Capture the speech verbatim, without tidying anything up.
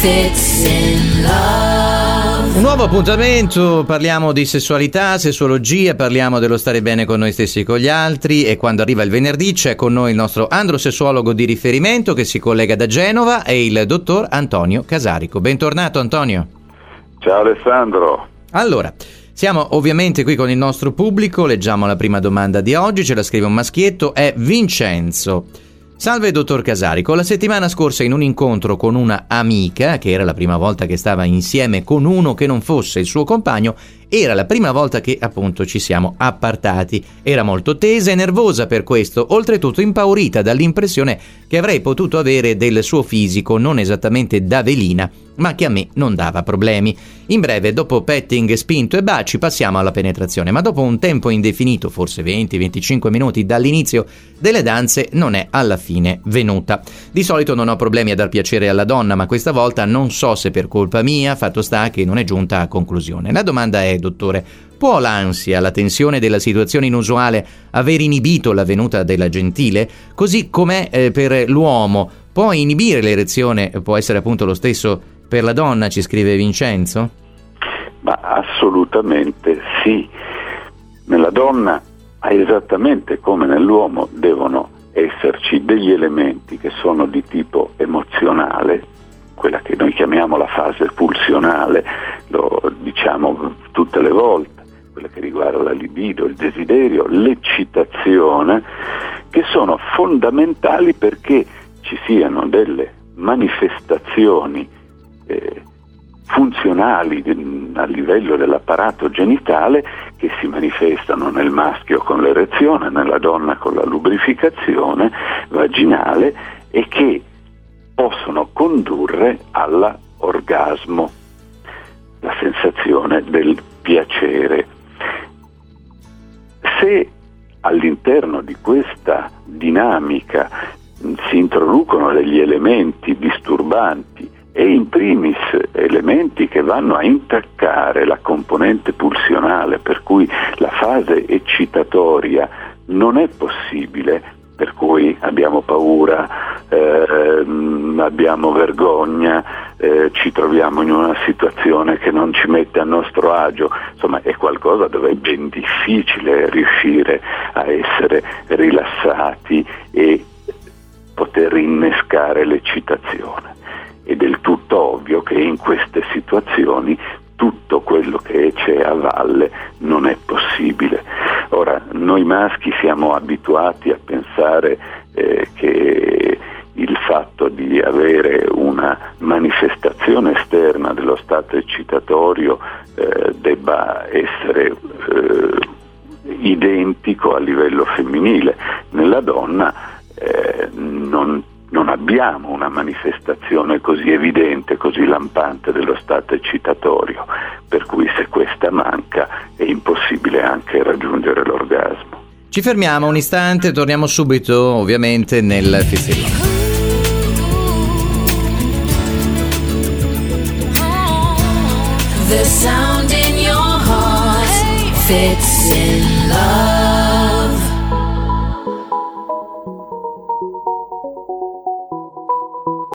Fits in Love. Un nuovo appuntamento, parliamo di sessualità, sessuologia, parliamo dello stare bene con noi stessi e con gli altri, e quando arriva il venerdì c'è con noi il nostro androsessuologo di riferimento che si collega da Genova, è il dottor Antonio Casarico. Bentornato Antonio. Ciao Alessandro. Allora, siamo ovviamente qui con il nostro pubblico, leggiamo la prima domanda di oggi, ce la scrive un maschietto, è Vincenzo. Salve dottor Casarico, la settimana scorsa in un incontro con una amica, che era la prima volta che stava insieme con uno che non fosse il suo compagno, era la prima volta che appunto ci siamo appartati. Era molto tesa e nervosa per questo, oltretutto impaurita dall'impressione che avrei potuto avere del suo fisico non esattamente da velina, ma che a me non dava problemi. In breve, dopo petting, spinto e baci, passiamo alla penetrazione, ma dopo un tempo indefinito, forse venti venticinque minuti dall'inizio delle danze, non è alla fine venuta. Di solito non ho problemi a dar piacere alla donna, ma questa volta non so se per colpa mia, fatto sta che non è giunta a conclusione. La domanda è, dottore, può l'ansia, la tensione della situazione inusuale aver inibito la venuta della gentile? Così com'è eh, per l'uomo, può inibire l'erezione, può essere appunto lo stesso per la donna, ci scrive Vincenzo? Ma assolutamente sì. Nella donna, esattamente come nell'uomo, devono esserci degli elementi che sono di tipo emozionale, quella che noi chiamiamo la fase pulsionale, lo diciamo tutte le volte, quella che riguarda la libido, il desiderio, l'eccitazione, che sono fondamentali perché ci siano delle manifestazioni eh, funzionali a livello dell'apparato genitale che si manifestano nel maschio con l'erezione, nella donna con la lubrificazione vaginale e che possono condurre all'orgasmo, la sensazione del piacere. Se all'interno di questa dinamica si introducono degli elementi disturbanti e in primis elementi che vanno a intaccare la componente pulsionale, per cui la fase eccitatoria non è possibile, per cui abbiamo paura, eh, abbiamo vergogna, eh, ci troviamo in una situazione che non ci mette a nostro agio, insomma è qualcosa dove è ben difficile riuscire a essere rilassati e poter innescare l'eccitazione. È del tutto ovvio che in queste situazioni tutto quello che c'è a valle non è possibile. Ora, noi maschi siamo abituati a pensare eh, che il fatto di avere una manifestazione esterna dello stato eccitatorio eh, debba essere eh, identico a livello femminile. Nella donna eh, non Non abbiamo una manifestazione così evidente, così lampante dello stato eccitatorio, per cui se questa manca è impossibile anche raggiungere l'orgasmo. Ci fermiamo un istante, torniamo subito ovviamente nel Fits in Love. The sound in your heart fits in